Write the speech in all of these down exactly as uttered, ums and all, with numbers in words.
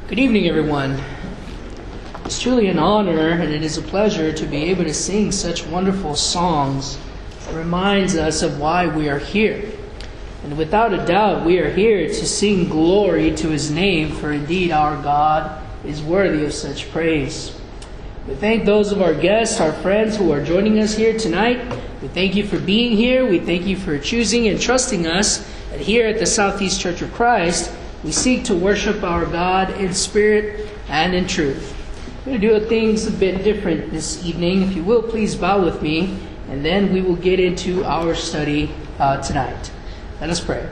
Good evening, everyone. It's truly an honor and it is a pleasure to be able to sing such wonderful songs that reminds us of why we are here. And without a doubt, we are here to sing glory to His name, for indeed our God is worthy of such praise. We thank those of our guests, our friends who are joining us here tonight. We thank you for being here. We thank you for choosing and trusting us. And here at the Southeast Church of Christ, we seek to worship our God in spirit and in truth. We're going to do things a bit different this evening. If you will, please bow with me, and then we will get into our study uh, tonight. Let us pray.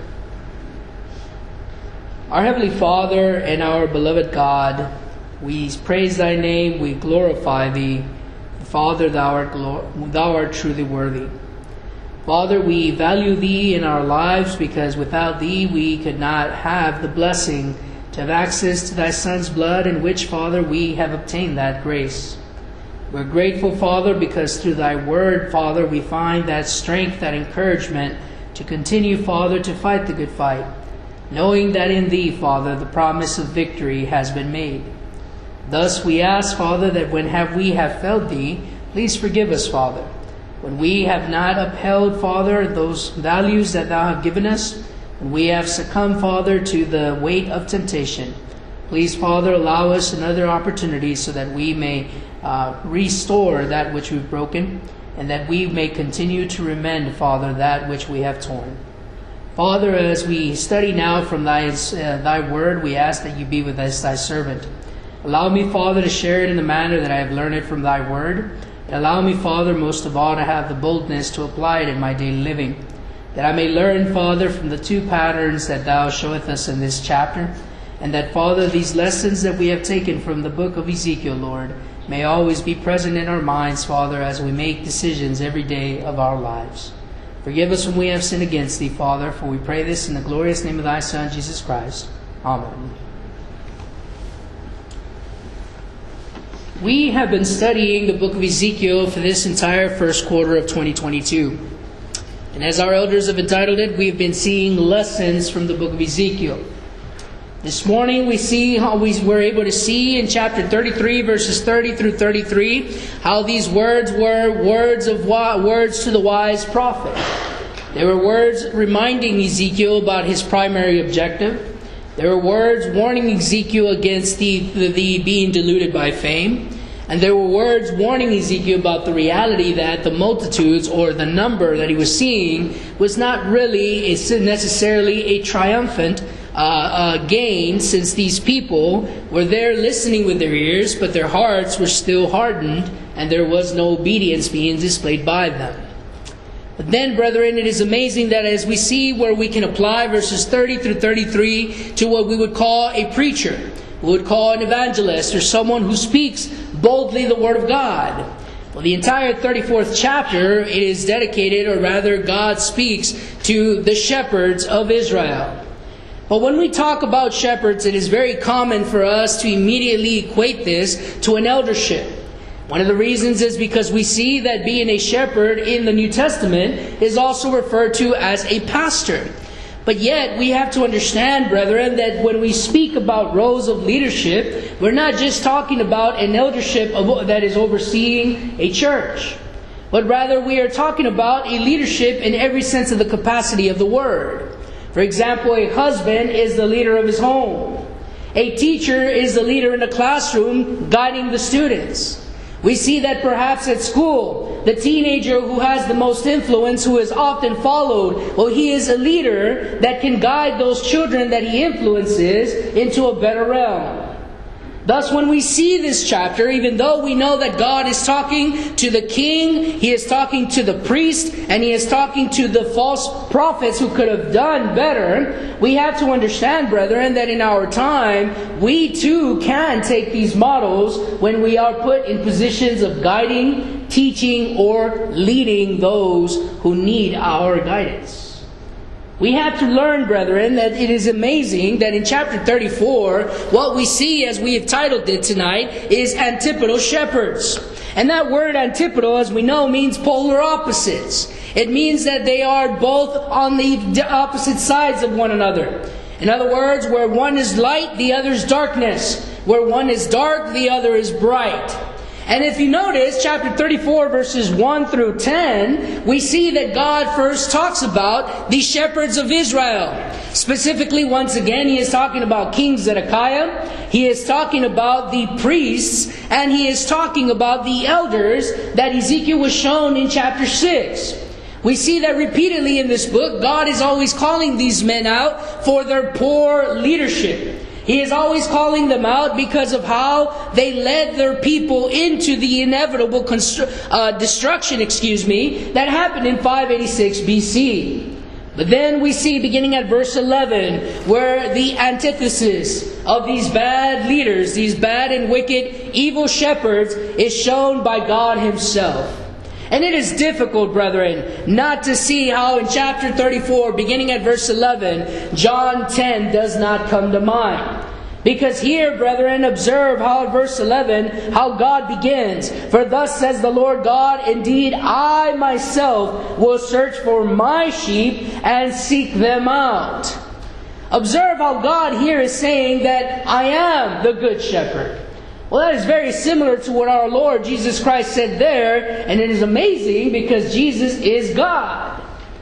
Our Heavenly Father and our beloved God, we praise Thy name, we glorify Thee. Father, Thou art, glor- thou art truly worthy. Father, we value Thee in our lives because without Thee we could not have the blessing to have access to Thy Son's blood, in which, Father, we have obtained that grace. We're grateful, Father, because through Thy Word, Father, we find that strength, that encouragement to continue, Father, to fight the good fight, knowing that in Thee, Father, the promise of victory has been made. Thus we ask, Father, that when have we have failed Thee, please forgive us, Father. When we have not upheld, Father, those values that Thou have given us, when we have succumbed, Father, to the weight of temptation, please, Father, allow us another opportunity so that we may uh, restore that which we've broken, and that we may continue to remend, Father, that which we have torn. Father, as we study now from Thy, uh, thy Word, we ask that You be with us, Thy servant. Allow me, Father, to share it in the manner that I have learned it from Thy Word. And allow me, Father, most of all, to have the boldness to apply it in my daily living, that I may learn, Father, from the two patterns that Thou showeth us in this chapter, and that, Father, these lessons that we have taken from the book of Ezekiel, Lord, may always be present in our minds, Father, as we make decisions every day of our lives. Forgive us when we have sinned against Thee, Father, for we pray this in the glorious name of Thy Son, Jesus Christ. Amen. We have been studying the book of Ezekiel for this entire first quarter of twenty twenty-two. And as our elders have entitled it, we have been seeing lessons from the book of Ezekiel. This morning we see how we were able to see in chapter thirty-three, verses thirty through thirty-three, how these words were words of words to the wise prophet. They were words reminding Ezekiel about his primary objective. There were words warning Ezekiel against the, the, the being deluded by fame. And there were words warning Ezekiel about the reality that the multitudes, or the number that he was seeing, was not really a, necessarily a triumphant uh, uh, gain, since these people were there listening with their ears, but their hearts were still hardened, and there was no obedience being displayed by them. But then, brethren, it is amazing that as we see where we can apply verses thirty through thirty-three to what we would call a preacher, we would call an evangelist, or someone who speaks boldly the Word of God. Well, the entire thirty-fourth chapter, it is dedicated, or rather God speaks to the shepherds of Israel. But when we talk about shepherds, it is very common for us to immediately equate this to an eldership. One of the reasons is because we see that being a shepherd in the New Testament is also referred to as a pastor. But yet, we have to understand, brethren, that when we speak about roles of leadership, we're not just talking about an eldership of, that is overseeing a church. But rather, we are talking about a leadership in every sense of the capacity of the word. For example, a husband is the leader of his home. A teacher is the leader in the classroom, guiding the students. We see that perhaps at school, the teenager who has the most influence, who is often followed, well, he is a leader that can guide those children that he influences into a better realm. Thus, when we see this chapter, even though we know that God is talking to the king, He is talking to the priest, and He is talking to the false prophets who could have done better, we have to understand, brethren, that in our time, we too can take these models when we are put in positions of guiding, teaching, or leading those who need our guidance. We have to learn, brethren, that it is amazing that in chapter thirty-four, what we see, as we have titled it tonight, is antipodal shepherds. And that word antipodal, as we know, means polar opposites. It means that they are both on the opposite sides of one another. In other words, where one is light, the other is darkness. Where one is dark, the other is bright. And if you notice, chapter thirty-four, verses one through ten, we see that God first talks about the shepherds of Israel. Specifically, once again, He is talking about King Zedekiah. He is talking about the priests. And He is talking about the elders that Ezekiel was shown in chapter six. We see that repeatedly in this book, God is always calling these men out for their poor leadership. He is always calling them out because of how they led their people into the inevitable constru- uh, destruction, excuse me, that happened in five eighty-six B C. But then we see, beginning at verse eleven, where the antithesis of these bad leaders, these bad and wicked, evil shepherds, is shown by God Himself. And it is difficult, brethren, not to see how in chapter thirty-four, beginning at verse eleven, John ten does not come to mind. Because here, brethren, observe how at verse eleven, how God begins. For thus says the Lord God, indeed I myself will search for my sheep and seek them out. Observe how God here is saying that I am the good shepherd. Well, that is very similar to what our Lord Jesus Christ said there, and it is amazing because Jesus is God.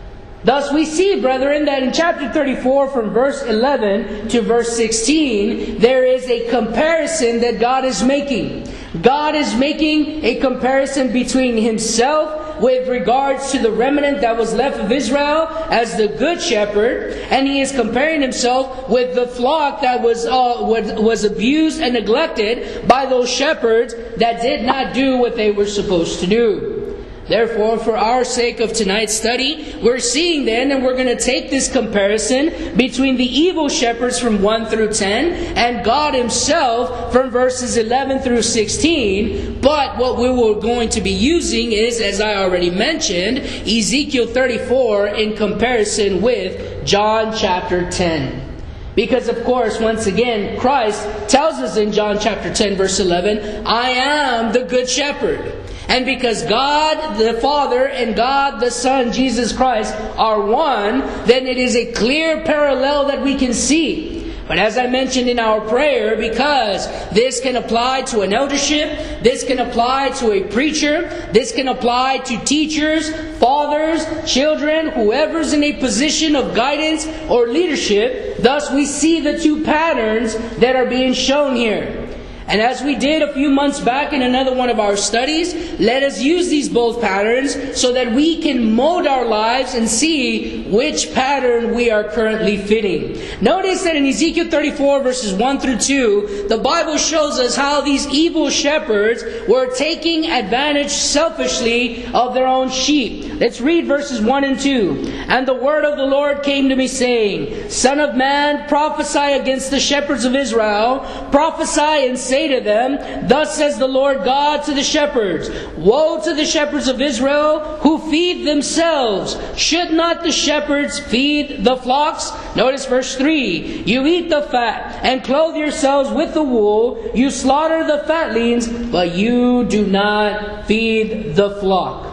Thus we see, brethren, that in chapter thirty-four from verse eleven to verse sixteen, there is a comparison that God is making. God is making a comparison between Himself with regards to the remnant that was left of Israel as the good shepherd, and He is comparing Himself with the flock that was uh, was, was abused and neglected by those shepherds that did not do what they were supposed to do. Therefore, for our sake of tonight's study, we're seeing then, and we're going to take this comparison between the evil shepherds from one through ten and God Himself from verses eleven through sixteen. But what we were going to be using is, as I already mentioned, Ezekiel thirty-four in comparison with John chapter ten. Because, of course, once again, Christ tells us in John chapter ten, verse eleven, I am the good shepherd. And because God the Father and God the Son, Jesus Christ, are one, then it is a clear parallel that we can see. But as I mentioned in our prayer, because this can apply to an eldership, this can apply to a preacher, this can apply to teachers, fathers, children, whoever's in a position of guidance or leadership, thus we see the two patterns that are being shown here. And as we did a few months back in another one of our studies, let us use these both patterns so that we can mold our lives and see which pattern we are currently fitting. Notice that in Ezekiel thirty-four verses one through two, the Bible shows us how these evil shepherds were taking advantage selfishly of their own sheep. Let's read verses one and two. And the word of the Lord came to me saying, Son of man, prophesy against the shepherds of Israel, prophesy and say to them, Thus says the Lord God to the shepherds, Woe to the shepherds of Israel who feed themselves. Should not the shepherds feed the flocks? Notice verse three. You eat the fat and clothe yourselves with the wool. You slaughter the fatlings, but you do not feed the flock.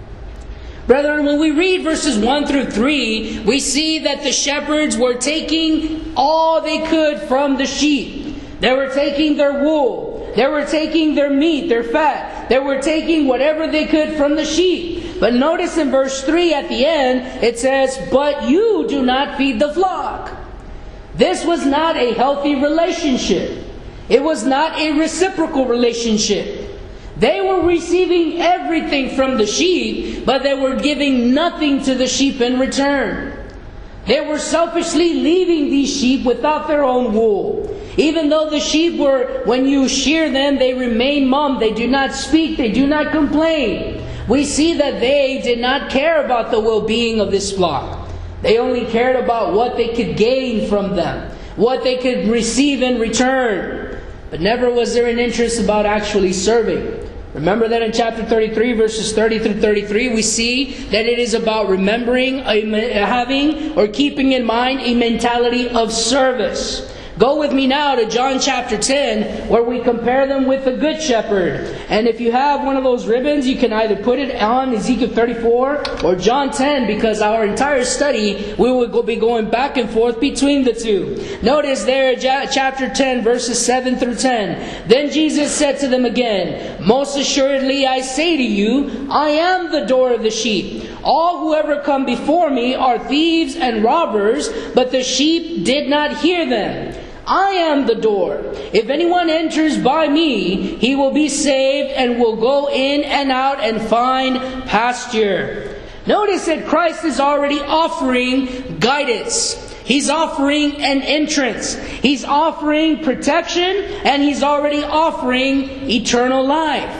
Brethren, when we read verses one through three, we see that the shepherds were taking all they could from the sheep. They were taking their wool. They were taking their meat, their fat. They were taking whatever they could from the sheep. But notice in verse three at the end, it says, But you do not feed the flock. This was not a healthy relationship. It was not a reciprocal relationship. They were receiving everything from the sheep, but they were giving nothing to the sheep in return. They were selfishly leaving these sheep without their own wool. Even though the sheep were, when you shear them, they remain mum. They do not speak. They do not complain. We see that they did not care about the well-being of this flock. They only cared about what they could gain from them, what they could receive in return. But never was there an interest about actually serving. Remember that in chapter thirty-three, verses thirty through thirty-three, we see that it is about remembering, a, having, or keeping in mind a mentality of service. Go with me now to John chapter ten, where we compare them with the Good Shepherd. And if you have one of those ribbons, you can either put it on Ezekiel thirty-four or John ten, because our entire study, we will be going back and forth between the two. Notice there, chapter ten, verses seven through ten. Then Jesus said to them again, "Most assuredly I say to you, I am the door of the sheep. All who ever come before me are thieves and robbers, but the sheep did not hear them. I am the door. If anyone enters by me, he will be saved and will go in and out and find pasture." Notice that Christ is already offering guidance. He's offering an entrance. He's offering protection, and He's already offering eternal life.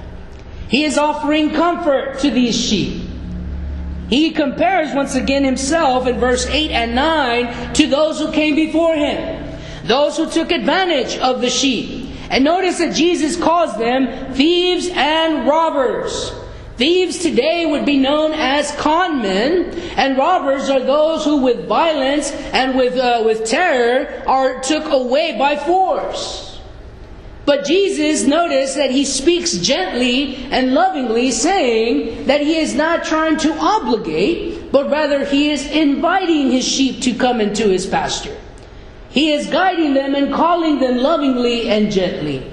He is offering comfort to these sheep. He compares once again Himself in verse eight and nine to those who came before Him, those who took advantage of the sheep. And notice that Jesus calls them thieves and robbers. Thieves today would be known as con men, and robbers are those who with violence and with uh, with terror are took away by force. But Jesus, notice that He speaks gently and lovingly, saying that He is not trying to obligate, but rather He is inviting His sheep to come into His pasture. He is guiding them and calling them lovingly and gently.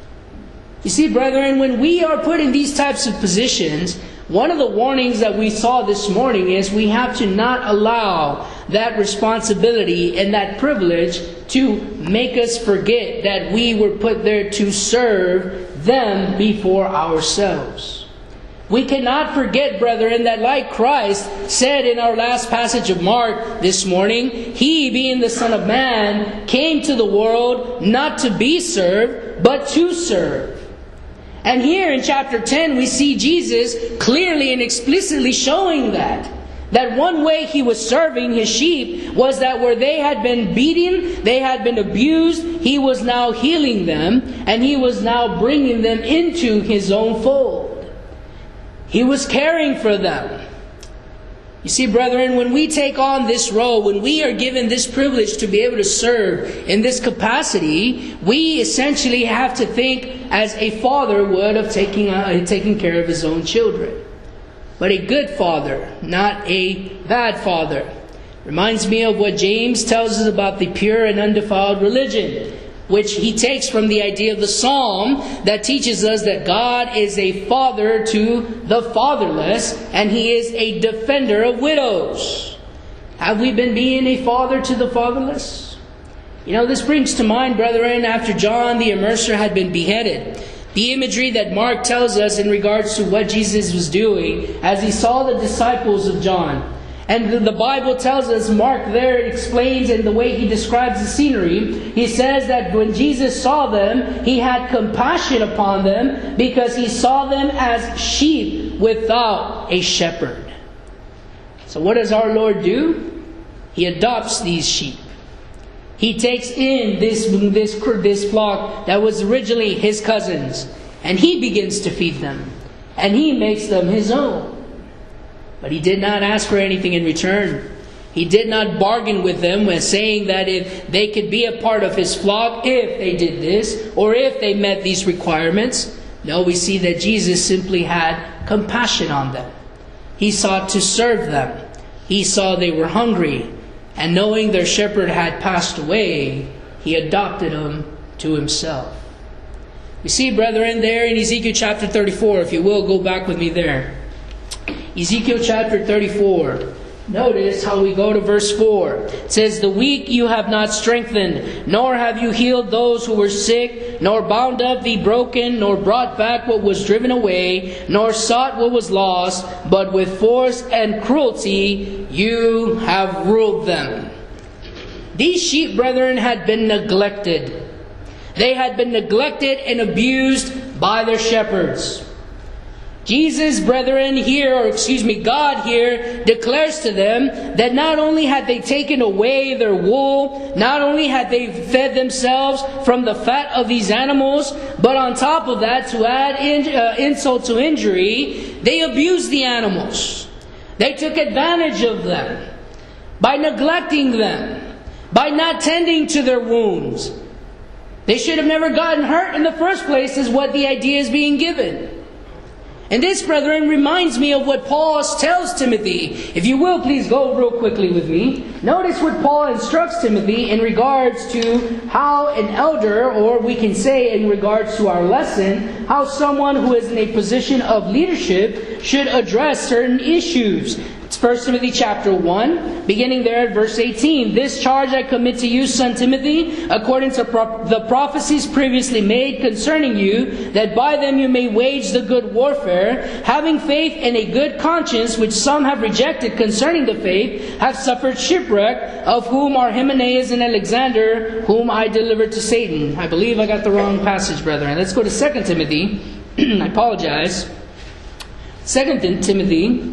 You see, brethren, when we are put in these types of positions, one of the warnings that we saw this morning is we have to not allow that responsibility and that privilege to make us forget that we were put there to serve them before ourselves. We cannot forget, brethren, that like Christ said in our last passage of Mark this morning, He, being the Son of Man, came to the world not to be served, but to serve. And here in chapter ten, we see Jesus clearly and explicitly showing that. That one way He was serving His sheep was that where they had been beaten, they had been abused, He was now healing them, and He was now bringing them into His own fold. He was caring for them. You see, brethren, when we take on this role, when we are given this privilege to be able to serve in this capacity, we essentially have to think as a father would of taking, uh, taking care of his own children. But a good father, not a bad father. Reminds me of what James tells us about the pure and undefiled religion, which he takes from the idea of the psalm that teaches us that God is a father to the fatherless, and He is a defender of widows. Have we been being a father to the fatherless? You know, this brings to mind, brethren, after John the Immerser had been beheaded, the imagery that Mark tells us in regards to what Jesus was doing as He saw the disciples of John. And the Bible tells us, Mark there explains in the way he describes the scenery, he says that when Jesus saw them, He had compassion upon them because He saw them as sheep without a shepherd. So what does our Lord do? He adopts these sheep. He takes in this, this, this flock that was originally His cousins, and He begins to feed them, and He makes them His own. But He did not ask for anything in return. He did not bargain with them when saying that if they could be a part of His flock if they did this, or if they met these requirements. No, we see that Jesus simply had compassion on them. He sought to serve them. He saw they were hungry, and knowing their shepherd had passed away, He adopted them to Himself. We see, brethren, there in Ezekiel chapter thirty-four, if you will, go back with me there. Ezekiel chapter thirty-four. Notice how we go to verse four. It says, "The weak you have not strengthened, nor have you healed those who were sick, nor bound up the broken, nor brought back what was driven away, nor sought what was lost, but with force and cruelty you have ruled them." These sheep, brethren, had been neglected. They had been neglected and abused by their shepherds. Jesus, brethren, here, or excuse me, God here, declares to them that not only had they taken away their wool, not only had they fed themselves from the fat of these animals, but on top of that, to add in, uh, insult to injury, they abused the animals. They took advantage of them by neglecting them, by not tending to their wounds. They should have never gotten hurt in the first place, is what the idea is being given. And this, brethren, reminds me of what Paul tells Timothy. If you will, please go real quickly with me. Notice what Paul instructs Timothy in regards to how an elder, or we can say in regards to our lesson, how someone who is in a position of leadership should address certain issues. It's First Timothy chapter one, beginning there at verse eighteen. This charge I commit to you, son Timothy, according to pro- the prophecies previously made concerning you, that by them you may wage the good warfare, having faith and a good conscience, which some have rejected concerning the faith, have suffered shipwreck, of whom are Hymenaeus and Alexander, whom I delivered to Satan. I believe I got the wrong passage, brethren. Let's go to Second Timothy. I apologize. Second Timothy.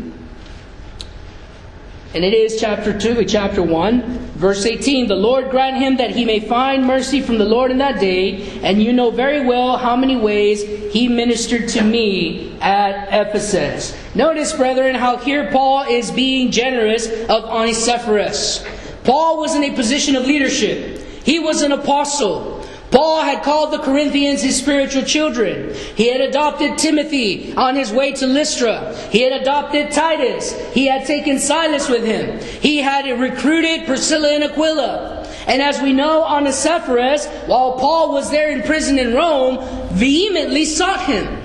And it is chapter two, chapter one, verse eighteen. The Lord grant him that he may find mercy from the Lord in that day. And you know very well how many ways he ministered to me at Ephesus. Notice, brethren, how here Paul is being generous of Onesiphorus. Paul was in a position of leadership. He was an apostle. Paul had called the Corinthians his spiritual children. He had adopted Timothy on his way to Lystra. He had adopted Titus. He had taken Silas with him. He had recruited Priscilla and Aquila. And as we know, Onesiphorus, while Paul was there in prison in Rome, vehemently sought him.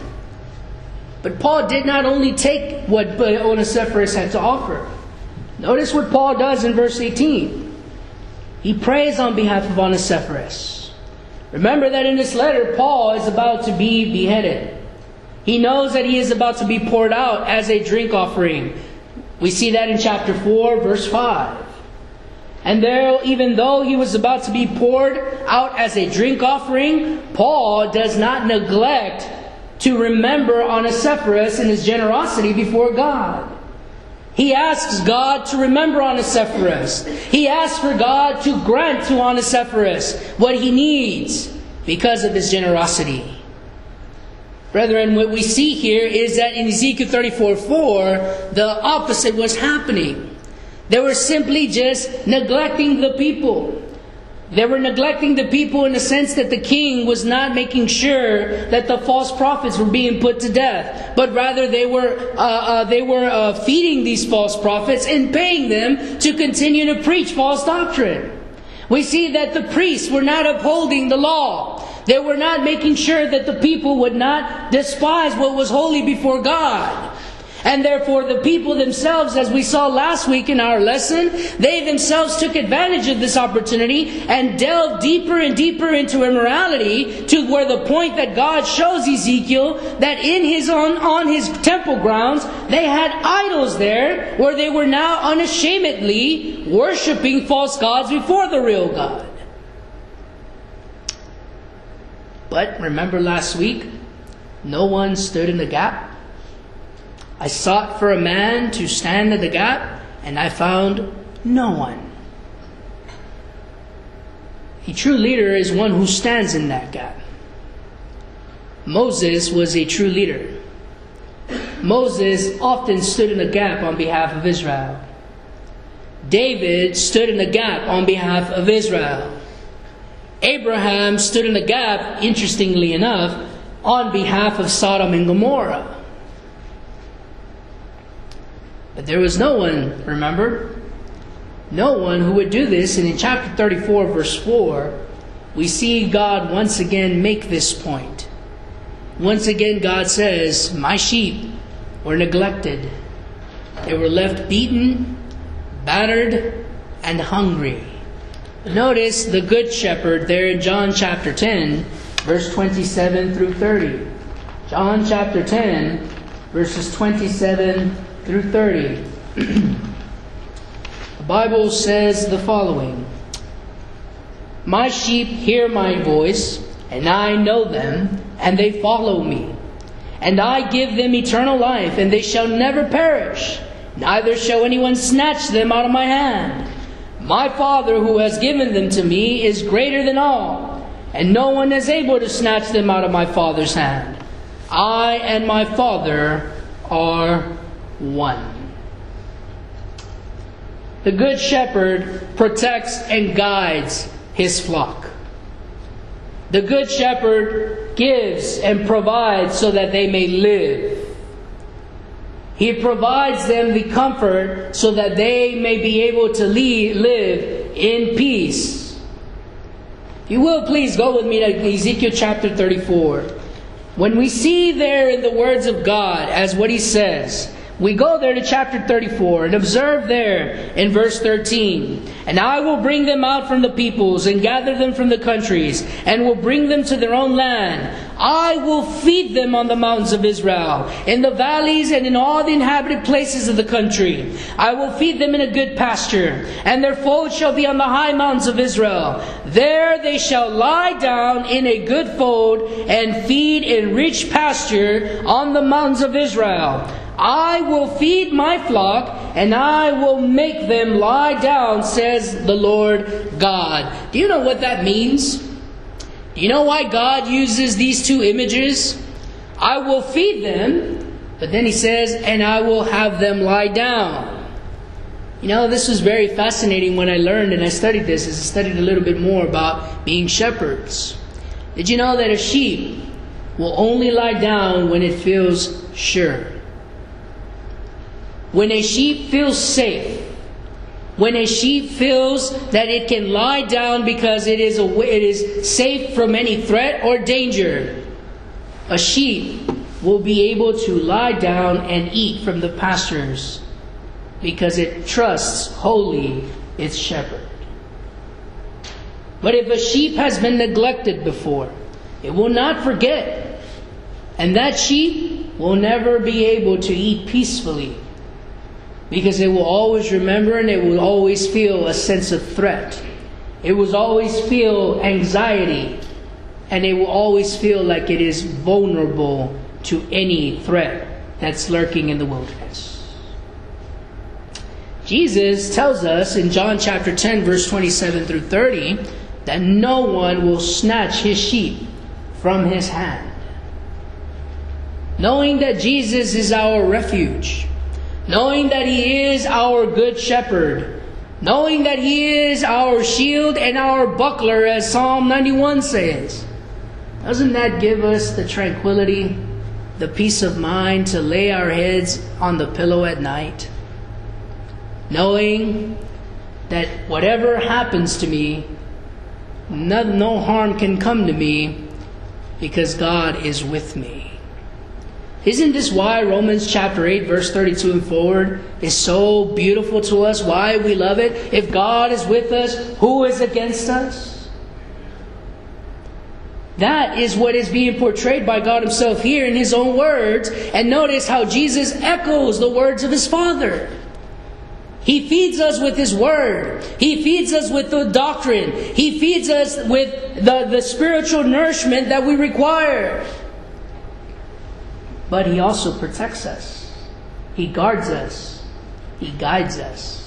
But Paul did not only take what Onesiphorus had to offer. Notice what Paul does in verse eighteen. He prays on behalf of Onesiphorus. Remember that in this letter, Paul is about to be beheaded. He knows that he is about to be poured out as a drink offering. We see that in chapter four, verse five. And there, even though he was about to be poured out as a drink offering, Paul does not neglect to remember Onesiphorus and his generosity before God. He asks God to remember Onesiphorus. He asks for God to grant to Onesiphorus what he needs because of his generosity. Brethren, what we see here is that in Ezekiel thirty-four four, the opposite was happening. They were simply just neglecting the people. They were neglecting the people in the sense that the king was not making sure that the false prophets were being put to death, but rather they were uh, uh, they were uh, feeding these false prophets and paying them to continue to preach false doctrine. We see that the priests were not upholding the law. They were not making sure that the people would not despise what was holy before God. And therefore the people themselves, as we saw last week in our lesson, they themselves took advantage of this opportunity and delved deeper and deeper into immorality, to where the point that God shows Ezekiel that in his on, on his temple grounds, they had idols there where they were now unashamedly worshiping false gods before the real God. But remember last week, no one stood in the gap. I sought for a man to stand in the gap, and I found no one. A true leader is one who stands in that gap. Moses was a true leader. Moses often stood in the gap on behalf of Israel. David stood in the gap on behalf of Israel. Abraham stood in the gap, interestingly enough, on behalf of Sodom and Gomorrah. But there was no one, remember? No one who would do this. And in chapter thirty-four, verse four, we see God once again make this point. Once again, God says, my sheep were neglected. They were left beaten, battered, and hungry. Notice the good shepherd there in John chapter ten, verse twenty-seven through thirty. John chapter ten, verses twenty-seven through thirty. The Bible says the following. My sheep hear my voice, and I know them, and they follow me. And I give them eternal life, and they shall never perish, neither shall anyone snatch them out of my hand. My Father who has given them to me is greater than all, and no one is able to snatch them out of my Father's hand. I and my Father are one. the Good Shepherd protects and guides his flock. The Good Shepherd gives and provides so that they may live. He provides them the comfort so that they may be able to live in peace. If you will, please go with me to Ezekiel chapter thirty-four. When we see there in the words of God as what He says, we go there to chapter thirty-four and observe there in verse thirteen. And I will bring them out from the peoples and gather them from the countries and will bring them to their own land. I will feed them on the mountains of Israel, in the valleys and in all the inhabited places of the country. I will feed them in a good pasture, and their fold shall be on the high mountains of Israel. There they shall lie down in a good fold and feed in rich pasture on the mountains of Israel. I will feed my flock, and I will make them lie down, says the Lord God. Do you know what that means? Do you know why God uses these two images? I will feed them, but then He says, and I will have them lie down. You know, this was very fascinating when I learned and I studied this, as I studied a little bit more about being shepherds. Did you know that a sheep will only lie down when it feels sure? When a sheep feels safe, when a sheep feels that it can lie down because it is a, it is safe from any threat or danger, a sheep will be able to lie down and eat from the pastures because it trusts wholly its shepherd. But if a sheep has been neglected before, it will not forget, and that sheep will never be able to eat peacefully, because it will always remember and it will always feel a sense of threat. It will always feel anxiety. And it will always feel like it is vulnerable to any threat that's lurking in the wilderness. Jesus tells us in John chapter ten, verse twenty-seven through thirty, that no one will snatch His sheep from His hand. Knowing that Jesus is our refuge, knowing that He is our good shepherd, knowing that He is our shield and our buckler, as Psalm ninety-one says, doesn't that give us the tranquility, the peace of mind to lay our heads on the pillow at night? Knowing that whatever happens to me, no, no harm can come to me because God is with me. Isn't this why Romans chapter eight, verse thirty-two and forward is so beautiful to us? Why we love it? If God is with us, who is against us? That is what is being portrayed by God Himself here in His own words. And notice how Jesus echoes the words of His Father. He feeds us with His Word. He feeds us with the doctrine. He feeds us with the, the spiritual nourishment that we require. But He also protects us. He guards us. He guides us.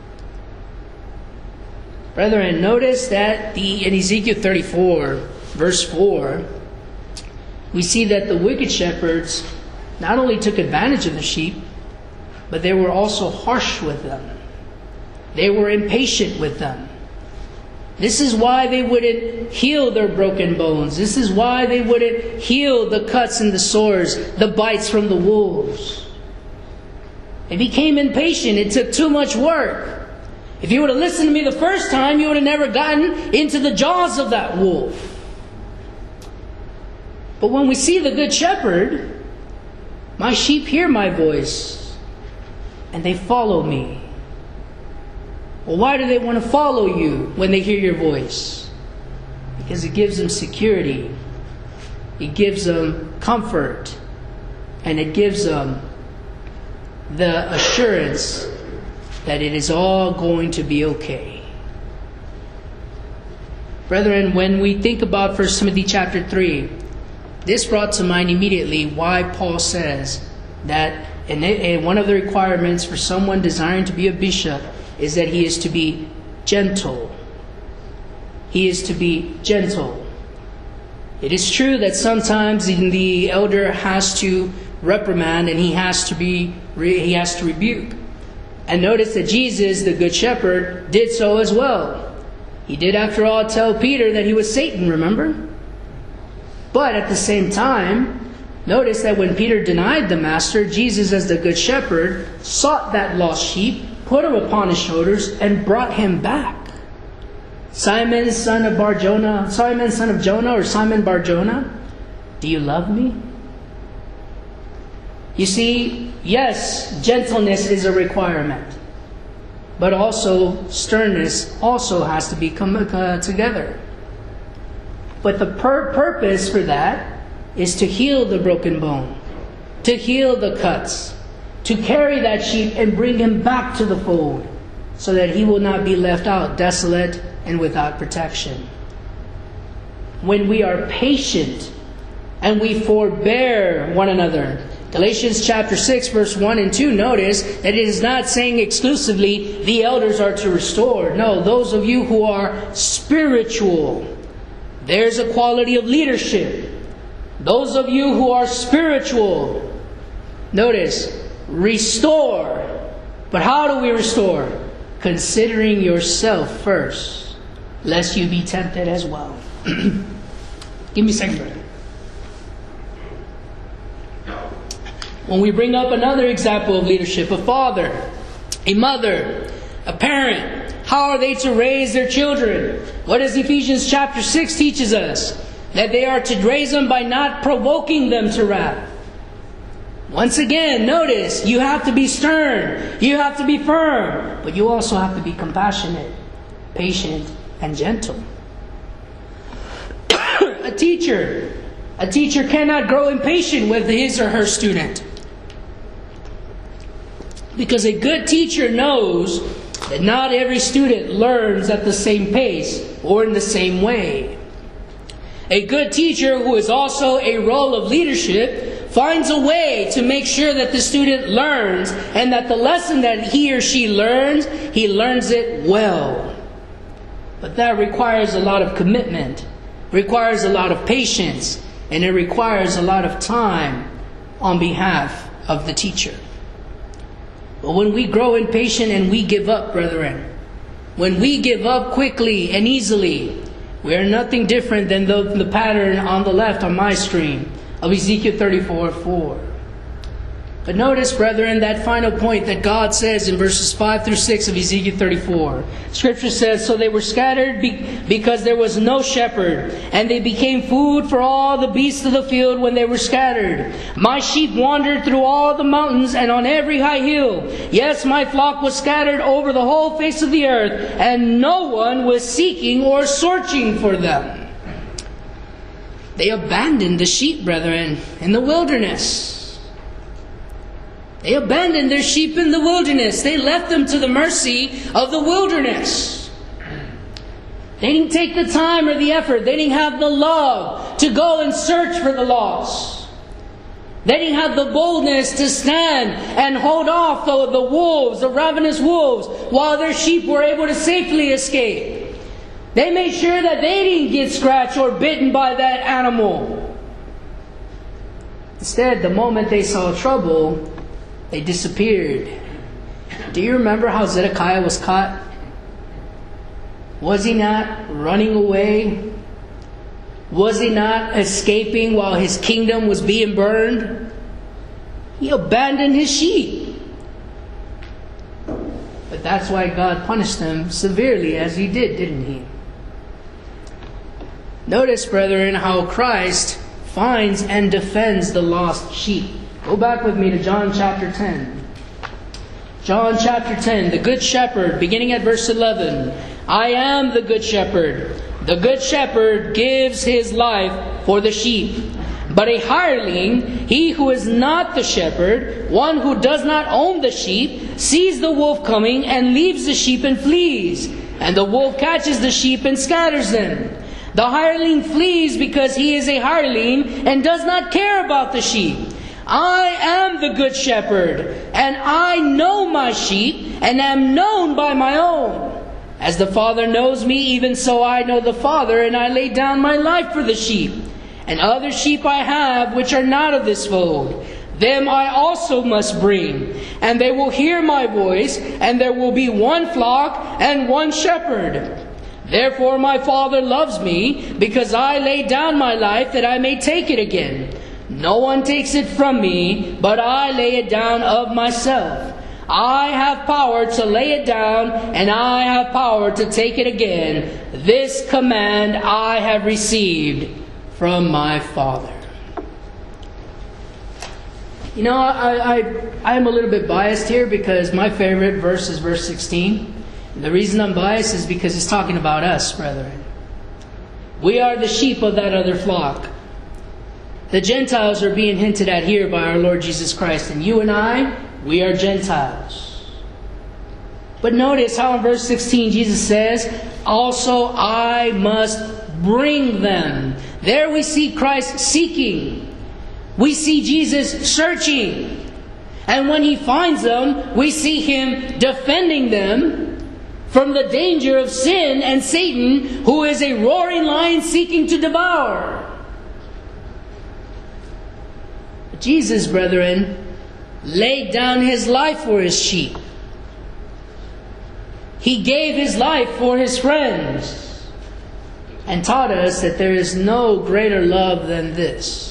Brethren, notice that the, in Ezekiel thirty-four, verse four, we see that the wicked shepherds not only took advantage of the sheep, but they were also harsh with them. They were impatient with them. This is why they wouldn't heal their broken bones. This is why they wouldn't heal the cuts and the sores, the bites from the wolves. They became impatient. It took too much work. If you would have listened to me the first time, you would have never gotten into the jaws of that wolf. But when we see the Good Shepherd, my sheep hear my voice, and they follow me. Well, why do they want to follow you when they hear your voice? Because it gives them security. It gives them comfort. And it gives them the assurance that it is all going to be okay. Brethren, when we think about First Timothy chapter three, this brought to mind immediately why Paul says that and one of the requirements for someone desiring to be a bishop is that he is to be gentle. He is to be gentle. It is true that sometimes the elder has to reprimand and he has to be he has to rebuke. And notice that Jesus, the Good Shepherd, did so as well. He did, after all, tell Peter that he was Satan, remember? But at the same time, notice that when Peter denied the Master, Jesus, as the Good Shepherd, sought that lost sheep, put him upon his shoulders, and brought him back. Simon, son of Bar-Jonah, Simon, son of Jonah, or Simon Bar-Jonah, do you love me? You see, yes, gentleness is a requirement, but also sternness also has to be come uh, together. But the pur- purpose for that is to heal the broken bone, to heal the cuts, to carry that sheep and bring him back to the fold, so that he will not be left out desolate and without protection. When we are patient and we forbear one another, Galatians chapter six, verse one and two, notice that it is not saying exclusively the elders are to restore. No, those of you who are spiritual, there's a quality of leadership. Those of you who are spiritual, notice, restore. But how do we restore? Considering yourself first, lest you be tempted as well. Give me a second, brother. When we bring up another example of leadership, a father, a mother, a parent, how are they to raise their children? What does Ephesians chapter six teaches us? That they are to raise them by not provoking them to wrath. Once again, notice, you have to be stern, you have to be firm, but you also have to be compassionate, patient, and gentle. A teacher, a teacher cannot grow impatient with his or her student. Because a good teacher knows that not every student learns at the same pace or in the same way. A good teacher, who is also a role of leadership, finds a way to make sure that the student learns, and that the lesson that he or she learns, he learns it well. But that requires a lot of commitment, requires a lot of patience, and it requires a lot of time on behalf of the teacher. But when we grow impatient and we give up, brethren, when we give up quickly and easily, we are nothing different than the, the pattern on the left on my screen of Ezekiel thirty-four four. But notice, brethren, that final point that God says in verses five through six of Ezekiel thirty-four. Scripture says, "So they were scattered be- because there was no shepherd, and they became food for all the beasts of the field when they were scattered. My sheep wandered through all the mountains and on every high hill. Yes, my flock was scattered over the whole face of the earth, and no one was seeking or searching for them." They abandoned the sheep, brethren, in the wilderness. They abandoned their sheep in the wilderness. They left them to the mercy of the wilderness. They didn't take the time or the effort. They didn't have the love to go and search for the lost. They didn't have the boldness to stand and hold off the, the wolves, the ravenous wolves, while their sheep were able to safely escape. They made sure that they didn't get scratched or bitten by that animal. Instead, the moment they saw trouble, they disappeared. Do you remember how Zedekiah was caught? Was he not running away? Was he not escaping while his kingdom was being burned? He abandoned his sheep. But that's why God punished him severely as he did, didn't he? Notice, brethren, how Christ finds and defends the lost sheep. Go back with me to John chapter ten. John chapter ten, the Good Shepherd, beginning at verse eleven. "I am the Good Shepherd. The Good Shepherd gives his life for the sheep. But a hireling, he who is not the shepherd, one who does not own the sheep, sees the wolf coming and leaves the sheep and flees. And the wolf catches the sheep and scatters them. The hireling flees because he is a hireling and does not care about the sheep. I am the Good Shepherd, and I know my sheep, and am known by my own. As the Father knows me, even so I know the Father, and I lay down my life for the sheep. And other sheep I have, which are not of this fold. them I also must bring, and they will hear my voice, and there will be one flock and one shepherd. Therefore my Father loves me, because I lay down my life that I may take it again. No one takes it from me, but I lay it down of myself. I have power to lay it down, and I have power to take it again. This command I have received from my Father. You know, I, I, I am a little bit biased here because my favorite verse is verse sixteen. The reason I'm biased is because it's talking about us, brethren. We are the sheep of that other flock. The Gentiles are being hinted at here by our Lord Jesus Christ. And you and I, we are Gentiles. But notice how in verse sixteen Jesus says, also I must bring them. There we see Christ seeking. We see Jesus searching. And when He finds them, we see Him defending them from the danger of sin and Satan, who is a roaring lion seeking to devour. But Jesus, brethren, laid down His life for His sheep. He gave His life for His friends, and taught us that there is no greater love than this.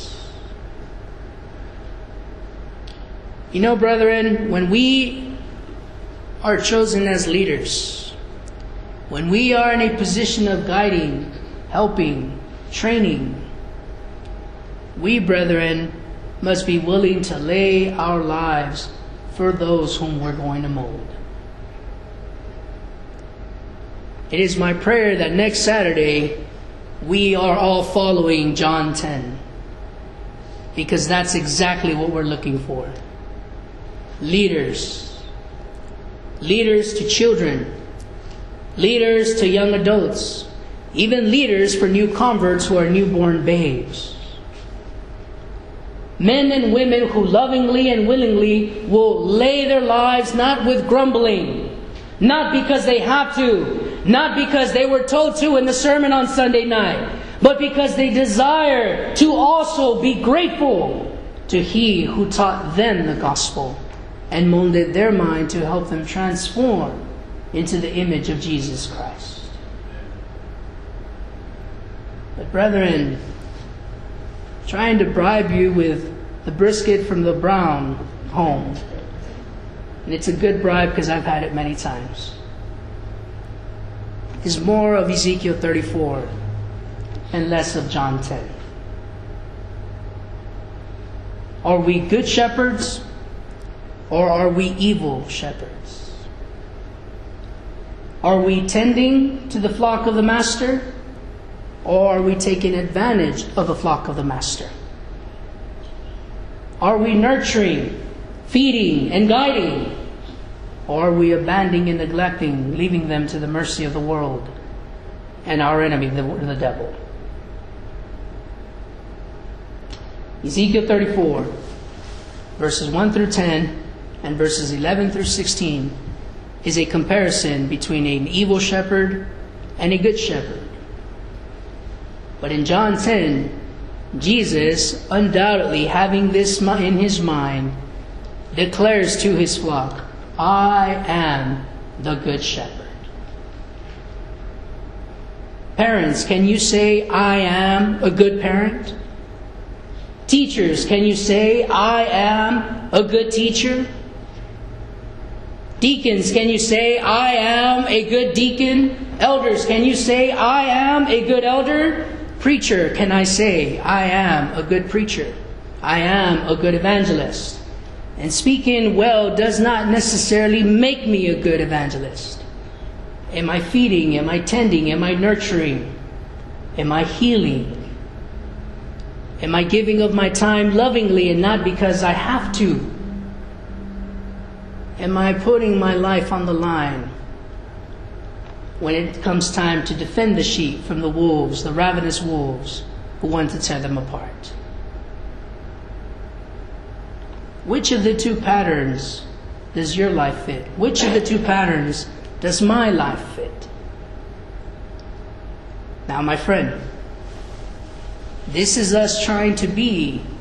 You know, brethren, when we are chosen as leaders, when we are in a position of guiding, helping, training, we, brethren, must be willing to lay our lives for those whom we're going to mold. It is my prayer that next Saturday we are all following John ten, because that's exactly what we're looking for. Leaders. Leaders to children. Leaders to young adults. Even leaders for new converts who are newborn babes. Men and women who lovingly and willingly will lay their lives not with grumbling, not because they have to, not because they were told to in the sermon on Sunday night, but because they desire to also be grateful to He who taught them the gospel and molded their mind to help them transform into the image of Jesus Christ. But brethren, trying to bribe you with the brisket from the Brown home, and it's a good bribe because I've had it many times, is more of Ezekiel thirty-four and less of John ten. Are we good shepherds, or are we evil shepherds? Are we tending to the flock of the Master, or are we taking advantage of the flock of the Master? Are we nurturing, feeding, and guiding, or are we abandoning and neglecting, leaving them to the mercy of the world and our enemy, the, the devil? Ezekiel thirty-four, verses one through ten, and verses eleven through sixteen is a comparison between an evil shepherd and a good shepherd. But in John ten, Jesus, undoubtedly having this in His mind, declares to His flock, I am the good shepherd. Parents, can you say, I am a good parent? Teachers, can you say, I am a good teacher? Deacons, can you say, I am a good deacon? Elders, can you say, I am a good elder? Preacher, can I say, I am a good preacher? I am a good evangelist. And speaking well does not necessarily make me a good evangelist. Am I feeding? Am I tending? Am I nurturing? Am I healing? Am I giving of my time lovingly and not because I have to? Am I putting my life on the line when it comes time to defend the sheep from the wolves, the ravenous wolves who want to tear them apart? Which of the two patterns does your life fit? Which of the two patterns does my life fit? Now, my friend, this is us trying to be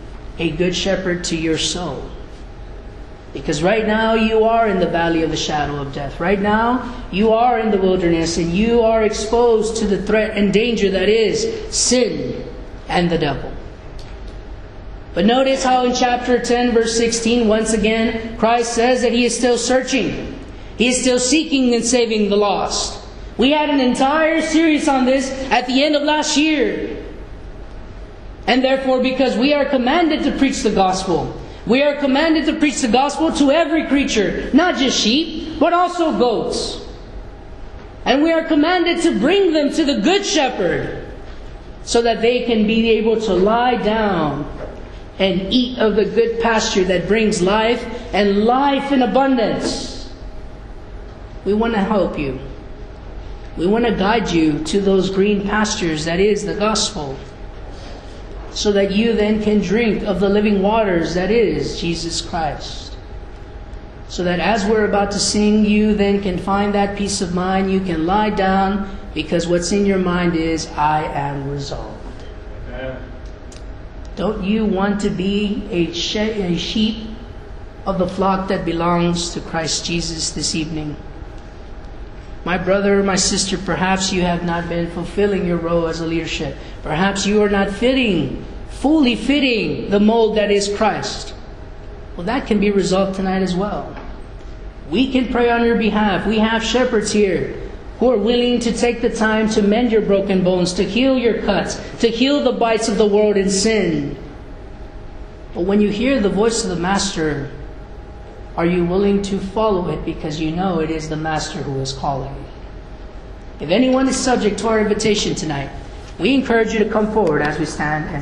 a good shepherd to your soul. Because right now you are in the valley of the shadow of death. Right now you are in the wilderness and you are exposed to the threat and danger that is sin and the devil. But notice how in chapter ten, verse sixteen, once again, Christ says that He is still searching. He is still seeking and saving the lost. We had an entire series on this at the end of last year. And therefore, because we are commanded to preach the gospel, we are commanded to preach the gospel to every creature, not just sheep, but also goats. And we are commanded to bring them to the Good Shepherd so that they can be able to lie down and eat of the good pasture that brings life and life in abundance. We want to help you. We want to guide you to those green pastures that is the gospel, so that you then can drink of the living waters that is Jesus Christ. So that as we're about to sing, you then can find that peace of mind. You can lie down because what's in your mind is, I am resolved. Amen. Don't you want to be a, she- a sheep of the flock that belongs to Christ Jesus this evening? My brother, my sister, perhaps you have not been fulfilling your role as a leadership. Perhaps you are not fitting, fully fitting the mold that is Christ. Well, that can be resolved tonight as well. We can pray on your behalf. We have shepherds here who are willing to take the time to mend your broken bones, to heal your cuts, to heal the bites of the world and sin. But when you hear the voice of the Master, are you willing to follow it because you know it is the Master who is calling? If anyone is subject to our invitation tonight, we encourage you to come forward as we stand and